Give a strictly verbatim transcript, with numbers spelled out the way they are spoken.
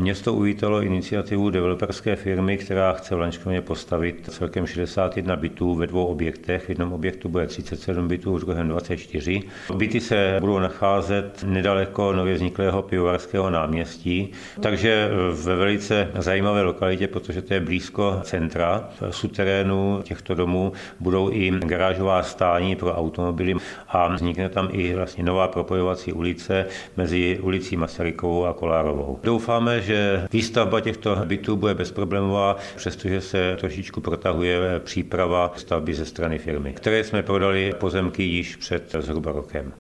Město uvítalo iniciativu developerské firmy, která chce v Lanškroně postavit celkem šedesát jedna bytů ve dvou objektech. V jednom objektu bude třicet sedm bytů, v druhém dvacet čtyři. Byty se budou nacházet nedaleko nově vzniklého Pivovarského náměstí, takže ve velice zajímavé lokalitě, protože to je blízko centra. V suterénu těchto domů budou i garážová stání pro automobily a vznikne tam i vlastně nová propojovací ulice mezi ulicí Masarykovou a Kolárovou. Doufáme, že výstavba těchto bytů bude bezproblémová, přestože se trošičku protahuje příprava stavby ze strany firmy, které jsme prodali pozemky již před zhruba rokem.